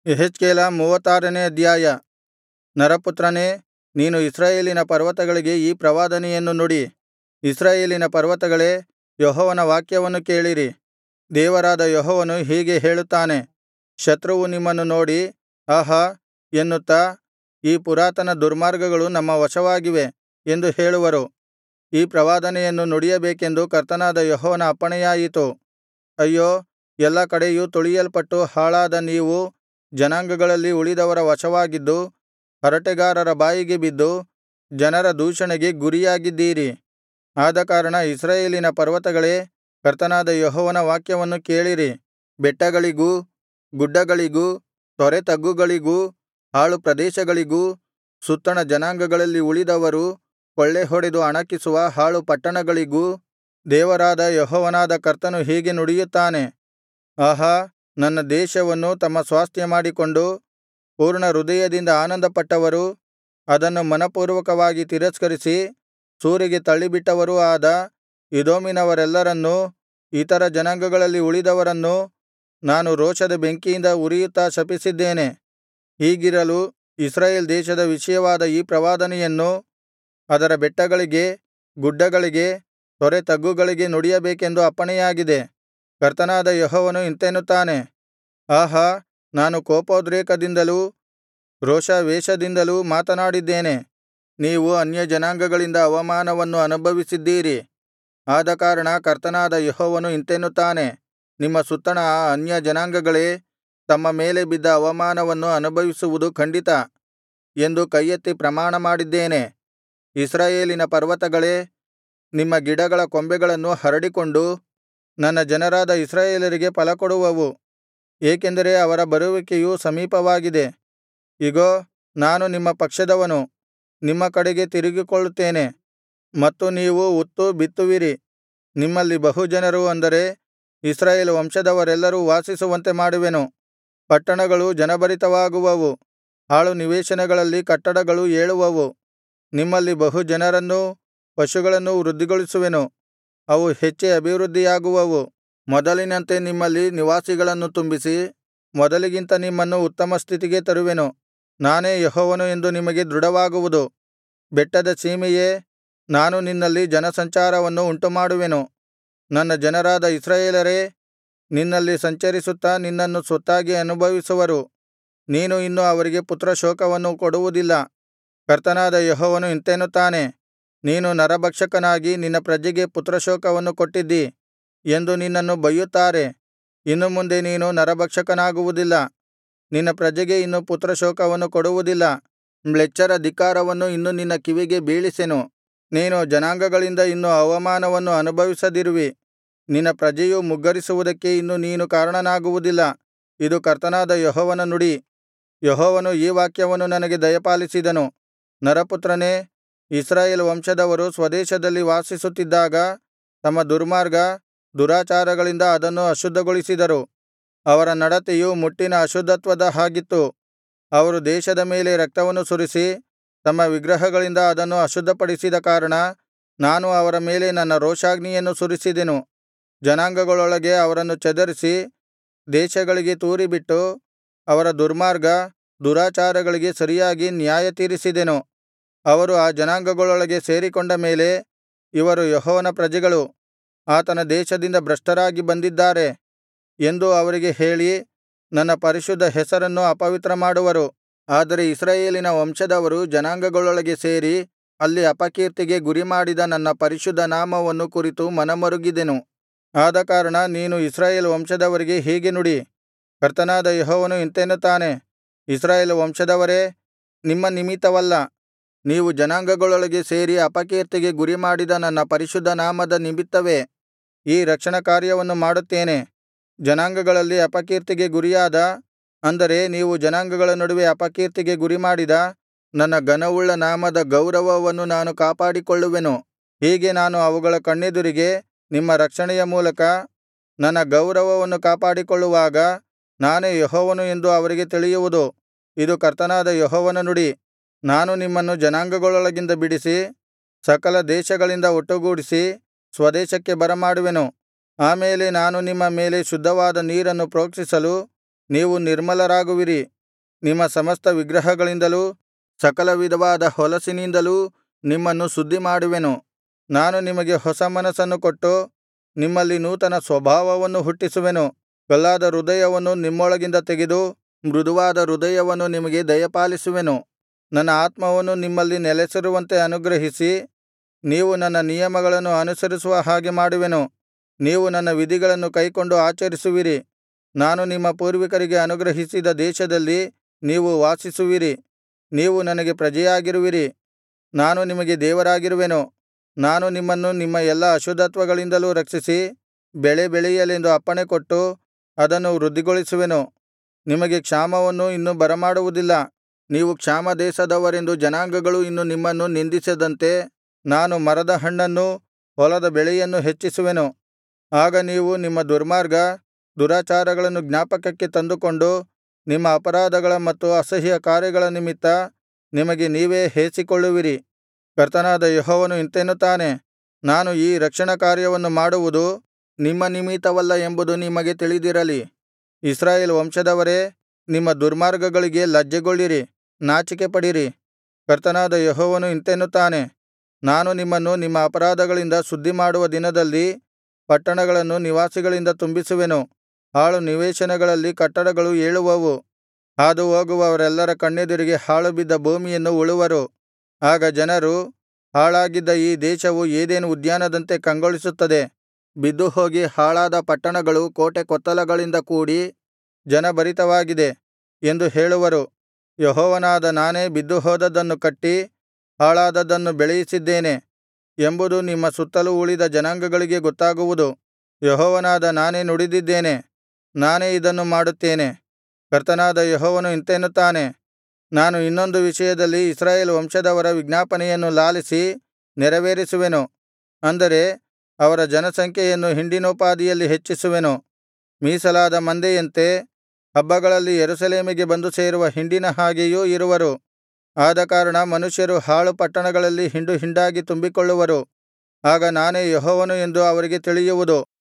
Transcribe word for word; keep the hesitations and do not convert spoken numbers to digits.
ಯೆಹೆಜ್ಕೇಲ ಮೂವತ್ತಾರನೇ ಅಧ್ಯಾಯ. ನರಪುತ್ರನೇ, ನೀನು ಇಸ್ರಾಯೇಲಿನ ಪರ್ವತಗಳಿಗೆ ಈ ಪ್ರವಾದನೆಯನ್ನು ನುಡಿ. ಇಸ್ರಾಯೇಲಿನ ಪರ್ವತಗಳೇ, ಯೆಹೋವನ ವಾಕ್ಯವನ್ನು ಕೇಳಿರಿ. ದೇವರಾದ ಯೆಹೋವನು ಹೀಗೆ ಹೇಳುತ್ತಾನೆ, ಶತ್ರುವು ನಿಮ್ಮನ್ನು ನೋಡಿ, ಆಹಾ ಎನ್ನುತ್ತಾ, ಈ ಪುರಾತನ ದುರ್ಮಾರ್ಗಗಳು ನಮ್ಮ ವಶವಾಗಿವೆ ಎಂದು ಹೇಳುವರು. ಈ ಪ್ರವಾದನೆಯನ್ನು ನುಡಿಯಬೇಕೆಂದು ಕರ್ತನಾದ ಯೆಹೋವನ ಅಪ್ಪಣೆಯಾಯಿತು. ಅಯ್ಯೋ, ಎಲ್ಲಾ ಕಡೆಯೂ ತುಳಿಯಲ್ಪಟ್ಟು ಹಾಳಾದ ನೀವು ಜನಾಂಗಗಳಲ್ಲಿ ಉಳಿದವರ ವಶವಾಗಿದ್ದು, ಹರಟೆಗಾರರ ಬಾಯಿಗೆ ಬಿದ್ದು, ಜನರ ದೂಷಣೆಗೆ ಗುರಿಯಾಗಿದ್ದೀರಿ. ಆದಕಾರಣ ಇಸ್ರಾಯೇಲಿನ ಪರ್ವತಗಳೇ, ಕರ್ತನಾದ ಯೆಹೋವನ ವಾಕ್ಯವನ್ನು ಕೇಳಿರಿ. ಬೆಟ್ಟಗಳಿಗೂ ಗುಡ್ಡಗಳಿಗೂ ತೊರೆತಗ್ಗುಗಳಿಗೂ ಹಾಳು ಪ್ರದೇಶಗಳಿಗೂ ಸುತ್ತಣ ಜನಾಂಗಗಳಲ್ಲಿ ಉಳಿದವರು ಕೊಳ್ಳೆಹೊಡೆದು ಅಣಕಿಸುವ ಹಾಳು ಪಟ್ಟಣಗಳಿಗೂ ದೇವರಾದ ಯೆಹೋವನಾದ ಕರ್ತನು ಹೀಗೆ ನುಡಿಯುತ್ತಾನೆ, ಆಹಾ, ನನ್ನ ದೇಶವನ್ನು ತಮ್ಮ ಸ್ವಾಸ್ತ್ಯಮಾಡಿಕೊಂಡು ಪೂರ್ಣ ಹೃದಯದಿಂದ ಆನಂದಪಟ್ಟವರೂ ಅದನ್ನು ಮನಃಪೂರ್ವಕವಾಗಿ ತಿರಸ್ಕರಿಸಿ ಸೂರೆಗೆ ತಳ್ಳಿಬಿಟ್ಟವರೂ ಆದ ಎದೋಮಿನವರೆಲ್ಲರನ್ನೂ ಇತರ ಜನಾಂಗಗಳಲ್ಲಿ ಉಳಿದವರನ್ನೂ ನಾನು ರೋಷದ ಬೆಂಕಿಯಿಂದ ಉರಿಯುತ್ತಾ ಶಪಿಸಿದ್ದೇನೆ. ಹೀಗಿರಲು ಇಸ್ರಾಯೇಲ್ ದೇಶದ ವಿಷಯವಾದ ಈ ಪ್ರವಾದನೆಯನ್ನು ಅದರ ಬೆಟ್ಟಗಳಿಗೆ, ಗುಡ್ಡಗಳಿಗೆ, ತೊರೆತಗ್ಗುಗಳಿಗೆ ನುಡಿಯಬೇಕೆಂದು ಅಪ್ಪಣೆಯಾಗಿದೆ. ಕರ್ತನಾದ ಯೆಹೋವನು ಇಂತೆನ್ನುತ್ತಾನೆ, ಆಹಾ, ನಾನು ಕೋಪೋದ್ರೇಕದಿಂದಲೂ ರೋಷಾವೇಶದಿಂದಲೂ ಮಾತನಾಡಿದ್ದೇನೆ. ನೀವು ಅನ್ಯಜನಾಂಗಗಳಿಂದ ಅವಮಾನವನ್ನು ಅನುಭವಿಸಿದ್ದೀರಿ. ಆದಕಾರಣ ಕರ್ತನಾದ ಯೆಹೋವನು ಇಂತೆನ್ನುತ್ತಾನೆ, ನಿಮ್ಮ ಸುತ್ತಣ ಆ ಅನ್ಯಜನಾಂಗಗಳೇ ತಮ್ಮ ಮೇಲೆ ಬಿದ್ದ ಅವಮಾನವನ್ನು ಅನುಭವಿಸುವುದು ಖಂಡಿತ ಎಂದು ಕೈಯೆತ್ತಿ ಪ್ರಮಾಣಮಾಡಿದ್ದೇನೆ. ಇಸ್ರಾಯೇಲಿನ ಪರ್ವತಗಳೇ, ನಿಮ್ಮ ಗಿಡಗಳ ಕೊಂಬೆಗಳನ್ನು ಹರಡಿಕೊಂಡು ನನ್ನ ಜನರಾದ ಇಸ್ರಾಯೇಲರಿಗೆ ಫಲಕೊಡುವವು. ಏಕೆಂದರೆ ಅವರ ಬರುವಿಕೆಯು ಸಮೀಪವಾಗಿದೆ. ಇಗೋ, ನಾನು ನಿಮ್ಮ ಪಕ್ಷದವನು, ನಿಮ್ಮ ಕಡೆಗೆ ತಿರುಗಿಕೊಳ್ಳುತ್ತೇನೆ, ಮತ್ತು ನೀವು ಉತ್ತು ಬಿತ್ತುವಿರಿ. ನಿಮ್ಮಲ್ಲಿ ಬಹು ಜನರು, ಅಂದರೆ ಇಸ್ರಾಯೇಲ್ ವಂಶದವರೆಲ್ಲರೂ ವಾಸಿಸುವಂತೆ ಮಾಡುವೆನು. ಪಟ್ಟಣಗಳು ಜನಭರಿತವಾಗುವವು, ಹಾಳು ನಿವೇಶನಗಳಲ್ಲಿ ಕಟ್ಟಡಗಳು ಏಳುವವು. ನಿಮ್ಮಲ್ಲಿ ಬಹು ಜನರನ್ನೂ ಪಶುಗಳನ್ನೂ ವೃದ್ಧಿಗೊಳಿಸುವೆನು, ಅವು ಹೆಚ್ಚಿ ಅಭಿವೃದ್ಧಿಯಾಗುವವು. ಮೊದಲಿನಂತೆ ನಿಮ್ಮಲ್ಲಿ ನಿವಾಸಿಗಳನ್ನು ತುಂಬಿಸಿ ಮೊದಲಿಗಿಂತ ನಿಮ್ಮನ್ನು ಉತ್ತಮ ಸ್ಥಿತಿಗೆ ತರುವೆನು. ನಾನೇ ಯೆಹೋವನು ಎಂದು ನಿಮಗೆ ದೃಢವಾಗುವುದು. ಬೆಟ್ಟದ ಸೀಮೆಯೇ, ನಾನು ನಿನ್ನಲ್ಲಿ ಜನಸಂಚಾರವನ್ನು ಉಂಟುಮಾಡುವೆನು. ನನ್ನ ಜನರಾದ ಇಸ್ರಾಯೇಲರೇ, ನಿನ್ನಲ್ಲಿ ಸಂಚರಿಸುತ್ತಾ ನಿನ್ನನ್ನು ಸ್ವತ್ತಾಗಿ ಅನುಭವಿಸುವರು. ನೀನು ಇನ್ನು ಅವರಿಗೆ ಪುತ್ರಶೋಕವನ್ನು ಕೊಡುವುದಿಲ್ಲ. ಕರ್ತನಾದ ಯೆಹೋವನು ಇಂತೆನ್ನುತ್ತಾನೆ, ನೀನು ನರಭಕ್ಷಕನಾಗಿ ನಿನ್ನ ಪ್ರಜೆಗೆ ಪುತ್ರಶೋಕವನ್ನು ಕೊಟ್ಟಿದ್ದಿ ಎಂದು ನಿನ್ನನ್ನು ಬಯ್ಯುತ್ತಾರೆ. ಇನ್ನು ಮುಂದೆ ನೀನು ನರಭಕ್ಷಕನಾಗುವುದಿಲ್ಲ, ನಿನ್ನ ಪ್ರಜೆಗೆ ಇನ್ನು ಪುತ್ರಶೋಕವನ್ನು ಕೊಡುವುದಿಲ್ಲ. ಮ್ಲೇಚ್ಛರ ಧಿಕ್ಕಾರವನ್ನು ಇನ್ನು ನಿನ್ನ ಕಿವಿಗೆ ಬೀಳಿಸೆನು. ನೀನು ಜನಾಂಗಗಳಿಂದ ಇನ್ನು ಅವಮಾನವನ್ನು ಅನುಭವಿಸದಿರುವಿ. ನಿನ್ನ ಪ್ರಜೆಯು ಮುಗ್ಗರಿಸುವುದಕ್ಕೆ ಇನ್ನು ನೀನು ಕಾರಣನಾಗುವುದಿಲ್ಲ. ಇದು ಕರ್ತನಾದ ಯೆಹೋವನ ನುಡಿ. ಯೆಹೋವನು ಈ ವಾಕ್ಯವನ್ನು ನನಗೆ ದಯಪಾಲಿಸಿದನು. ನರಪುತ್ರನೇ, ಇಸ್ರಾಯೇಲ್ ವಂಶದವರು ಸ್ವದೇಶದಲ್ಲಿ ವಾಸಿಸುತ್ತಿದ್ದಾಗ ತಮ್ಮ ದುರ್ಮಾರ್ಗ ದುರಾಚಾರಗಳಿಂದ ಅದನ್ನು ಅಶುದ್ಧಗೊಳಿಸಿದರು. ಅವರ ನಡತೆಯು ಮುಟ್ಟಿನ ಅಶುದ್ಧತ್ವದ ಹಾಗಿತ್ತು. ಅವರು ದೇಶದ ಮೇಲೆ ರಕ್ತವನ್ನು ಸುರಿಸಿ ತಮ್ಮ ವಿಗ್ರಹಗಳಿಂದ ಅದನ್ನು ಅಶುದ್ಧಪಡಿಸಿದ ಕಾರಣ ನಾನು ಅವರ ಮೇಲೆ ನನ್ನ ರೋಷಾಗ್ನಿಯನ್ನು ಸುರಿಸಿದೆನು. ಜನಾಂಗಗಳೊಳಗೆ ಅವರನ್ನು ಚದರಿಸಿ ದೇಶಗಳಿಗೆ ತೂರಿಬಿಟ್ಟು ಅವರ ದುರ್ಮಾರ್ಗ ದುರಾಚಾರಗಳಿಗೆ ಸರಿಯಾಗಿ ನ್ಯಾಯತೀರಿಸಿದೆನು. ಅವರು ಆ ಜನಾಂಗಗಳೊಳಗೆ ಸೇರಿಕೊಂಡ ಮೇಲೆ, ಇವರು ಯೆಹೋವನ ಪ್ರಜೆಗಳು, ಆತನ ದೇಶದಿಂದ ಭ್ರಷ್ಟರಾಗಿ ಬಂದಿದ್ದಾರೆ ಎಂದು ಅವರಿಗೆ ಹೇಳಿ ನನ್ನ ಪರಿಶುದ್ಧ ಹೆಸರನ್ನು ಅಪವಿತ್ರ ಮಾಡುವರು. ಆದರೆ ಇಸ್ರಾಯೇಲಿನ ವಂಶದವರು ಜನಾಂಗಗಳೊಳಗೆ ಸೇರಿ ಅಲ್ಲಿ ಅಪಕೀರ್ತಿಗೆ ಗುರಿಮಾಡಿದ ನನ್ನ ಪರಿಶುದ್ಧ ನಾಮವನ್ನು ಕುರಿತು ಮನಮರುಗಿದೆನು. ಆದಕಾರಣ ನೀನು ಇಸ್ರಾಯೇಲ್ ವಂಶದವರಿಗೆ ಹೀಗೆ ನುಡಿ, ಕರ್ತನಾದ ಯೆಹೋವನು ಇಂತೆನ್ನುತ್ತಾನೆ, ಇಸ್ರಾಯೇಲ್ ವಂಶದವರೇ, ನಿಮ್ಮ ನಿಮಿತ್ತವಲ್ಲ, ನೀವು ಜನಾಂಗಗಳೊಳಗೆ ಸೇರಿ ಅಪಕೀರ್ತಿಗೆ ಗುರಿಮಾಡಿದ ನನ್ನ ಪರಿಶುದ್ಧ ನಾಮದ ನಿಮಿತ್ತವೇ ಈ ರಕ್ಷಣಾಕಾರ್ಯವನ್ನು ಮಾಡುತ್ತೇನೆ. ಜನಾಂಗಗಳಲ್ಲಿ ಅಪಕೀರ್ತಿಗೆ ಗುರಿಯಾದ, ಅಂದರೆ ನೀವು ಜನಾಂಗಗಳ ನಡುವೆ ಅಪಕೀರ್ತಿಗೆ ಗುರಿಮಾಡಿದ ನನ್ನ ಘನವುಳ್ಳ ನಾಮದ ಗೌರವವನ್ನು ನಾನು ಕಾಪಾಡಿಕೊಳ್ಳುವೆನು. ಹೀಗೆ ನಾನು ಅವುಗಳ ಕಣ್ಣೆದುರಿಗೆ ನಿಮ್ಮ ರಕ್ಷಣೆಯ ಮೂಲಕ ನನ್ನ ಗೌರವವನ್ನು ಕಾಪಾಡಿಕೊಳ್ಳುವಾಗ ನಾನೇ ಯೆಹೋವನು ಎಂದು ಅವರಿಗೆ ತಿಳಿಯುವುದು. ಇದು ಕರ್ತನಾದ ಯೆಹೋವನ ನುಡಿ. ನಾನು ನಿಮ್ಮನ್ನು ಜನಾಂಗಗಳೊಳಗಿಂದ ಬಿಡಿಸಿ ಸಕಲ ದೇಶಗಳಿಂದ ಒಟ್ಟುಗೂಡಿಸಿ ಸ್ವದೇಶಕ್ಕೆ ಬರಮಾಡುವೆನು. ಆ ಮೇಲೆ ನಾನು ನಿಮ್ಮ ಮೇಲೆ ಶುದ್ಧವಾದ ನೀರನ್ನು ಪ್ರೋಕ್ಷಿಸಲು ನೀವು ನಿರ್ಮಲರಾಗುವಿರಿ. ನಿಮ್ಮ ಸಮಸ್ತ ವಿಗ್ರಹಗಳಿಂದಲೂ ಸಕಲ ವಿಧವಾದ ಹೊಲಸಿನಿಂದಲೂ ನಿಮ್ಮನ್ನು ಶುದ್ಧಿಮಾಡುವೆನು. ನಾನು ನಿಮಗೆ ಹೊಸ ಮನಸ್ಸನ್ನು ಕೊಟ್ಟು ನಿಮ್ಮಲ್ಲಿ ನೂತನ ಸ್ವಭಾವವನ್ನು ಹುಟ್ಟಿಸುವೆನು. ಕಲ್ಲಾದ ಹೃದಯವನ್ನು ನಿಮ್ಮೊಳಗಿಂದ ತೆಗೆದು ಮೃದುವಾದ ಹೃದಯವನ್ನು ನಿಮಗೆ ದಯಪಾಲಿಸುವೆನು. ನನ್ನ ಆತ್ಮವನ್ನು ನಿಮ್ಮಲ್ಲಿ ನೆಲೆಸಿರುವಂತೆ ಅನುಗ್ರಹಿಸಿ ನೀವು ನನ್ನ ನಿಯಮಗಳನ್ನು ಅನುಸರಿಸುವ ಹಾಗೆ ಮಾಡುವೆನು. ನೀವು ನನ್ನ ವಿಧಿಗಳನ್ನು ಕೈಕೊಂಡು ಆಚರಿಸುವಿರಿ. ನಾನು ನಿಮ್ಮ ಪೂರ್ವಿಕರಿಗೆ ಅನುಗ್ರಹಿಸಿದ ದೇಶದಲ್ಲಿ ನೀವು ವಾಸಿಸುವಿರಿ. ನೀವು ನನಗೆ ಪ್ರಜೆಯಾಗಿರುವಿರಿ, ನಾನು ನಿಮಗೆ ದೇವರಾಗಿರುವೆನು. ನಾನು ನಿಮ್ಮನ್ನು ನಿಮ್ಮ ಎಲ್ಲಾ ಅಶುದ್ಧತ್ವಗಳಿಂದಲೂ ರಕ್ಷಿಸಿ ಬೆಳೆ ಬೆಳೆಯಲೆಂದು ಅಪ್ಪಣೆಕೊಟ್ಟು ಅದನ್ನು ವೃದ್ಧಿಗೊಳಿಸುವೆನು. ನಿಮಗೆ ಕ್ಷಾಮವನ್ನು ಇನ್ನು ಬರಮಾಡುವುದಿಲ್ಲ. ನೀವು ಕ್ಷಾಮದೇಶದವರೆಂದು ಜನಾಂಗಗಳು ಇನ್ನು ನಿಮ್ಮನ್ನು ನಿಂದಿಸದಂತೆ ನಾನು ಮರದ ಹಣ್ಣನ್ನೂ ಹೊಲದ ಬೆಳೆಯನ್ನೂ ಹೆಚ್ಚಿಸುವೆನು. ಆಗ ನೀವು ನಿಮ್ಮ ದುರ್ಮಾರ್ಗ ದುರಾಚಾರಗಳನ್ನು ಜ್ಞಾಪಕಕ್ಕೆ ತಂದುಕೊಂಡು ನಿಮ್ಮ ಅಪರಾಧಗಳ ಮತ್ತು ಅಸಹ್ಯ ಕಾರ್ಯಗಳ ನಿಮಿತ್ತ ನಿಮಗೆ ನೀವೇ ಹೇಸಿಕೊಳ್ಳುವಿರಿ. ಕರ್ತನಾದ ಯೆಹೋವನು ಇಂತೆನ್ನುತ್ತಾನೆ, ನಾನು ಈ ರಕ್ಷಣಾ ಕಾರ್ಯವನ್ನು ಮಾಡುವುದು ನಿಮ್ಮ ನಿಮಿತ್ತವಲ್ಲ ಎಂಬುದು ನಿಮಗೆ ತಿಳಿದಿರಲಿ. ಇಸ್ರಾಯೇಲ್ ವಂಶದವರೇ, ನಿಮ್ಮ ದುರ್ಮಾರ್ಗಗಳಿಗೆ ಲಜ್ಜೆಗೊಳ್ಳಿರಿ, ನಾಚಿಕೆಪಡಿರಿ. ಕರ್ತನಾದ ಯೆಹೋವನು ಇಂತೆನ್ನುತ್ತಾನೆ, ನಾನು ನಿಮ್ಮನ್ನು ನಿಮ್ಮ ಅಪರಾಧಗಳಿಂದ ಶುದ್ಧಿಮಾಡುವ ದಿನದಲ್ಲಿ ಪಟ್ಟಣಗಳನ್ನು ನಿವಾಸಿಗಳಿಂದ ತುಂಬಿಸುವೆನು. ಹಾಳು ನಿವೇಶನಗಳಲ್ಲಿ ಕಟ್ಟಡಗಳು ಏಳುವವು. ಹಾದುಹೋಗುವವರೆಲ್ಲರ ಕಣ್ಣೆದುರಿಗೆ ಹಾಳುಬಿದ್ದ ಭೂಮಿಯನ್ನು ಉಳುವರು. ಆಗ ಜನರು, ಹಾಳಾಗಿದ್ದ ಈ ದೇಶವು ಏದೆನ್ ಉದ್ಯಾನದಂತೆ ಕಂಗೊಳಿಸುತ್ತದೆ. ಬಿದ್ದುಹೋಗಿ ಹಾಳಾದ ಪಟ್ಟಣಗಳು ಕೋಟೆಕೊತ್ತಲಗಳಿಂದ ಕೂಡಿ ಜನಭರಿತವಾಗಿದೆ ಎಂದು ಹೇಳುವರು. ಯೆಹೋವನಾದ ನಾನೇ ಬಿದ್ದುಹೋದದ್ದನ್ನು ಕಟ್ಟಿ ಹಾಳಾದದ್ದನ್ನು ಬೆಳೆಯಿಸಿದ್ದೇನೆ ಎಂಬುದು ನಿಮ್ಮ ಸುತ್ತಲೂ ಉಳಿದ ಜನಾಂಗಗಳಿಗೆ ಗೊತ್ತಾಗುವುದು. ಯೆಹೋವನಾದ ನಾನೇ ನುಡಿದಿದ್ದೇನೆ, ನಾನೇ ಇದನ್ನು ಮಾಡುತ್ತೇನೆ. ಕರ್ತನಾದ ಯೆಹೋವನು ಇಂತೆನ್ನುತ್ತಾನೆ, ನಾನು ಇನ್ನೊಂದು ವಿಷಯದಲ್ಲಿ ಇಸ್ರಾಯೇಲ್ ವಂಶದವರ ವಿಜ್ಞಾಪನೆಯನ್ನು ಲಾಲಿಸಿ ನೆರವೇರಿಸುವೆನು. ಅಂದರೆ ಅವರ ಜನಸಂಖ್ಯೆಯನ್ನು ಹಿಂಡಿನೋಪಾದಿಯಲ್ಲಿ ಹೆಚ್ಚಿಸುವೆನು. ಮೀಸಲಾದ ಮಂದೆಯಂತೆ ಹಬ್ಬಗಳಲ್ಲಿ ಯೆರೂಸಲೇಮಿಗೆ ಬಂದು ಸೇರುವ ಹಿಂಡಿನ ಹಾಗೆಯೂ ಇರುವರು. ಆದಕಾರಣ ಮನುಷ್ಯರು ಹಾಳು ಪಟ್ಟಣಗಳಲ್ಲಿ ಹಿಂಡು ಹಿಂಡಾಗಿ ತುಂಬಿಕೊಳ್ಳುವರು. ಆಗ ನಾನೇ ಯೆಹೋವನು ಎಂದು ಅವರಿಗೆ ತಿಳಿಯುವುದು.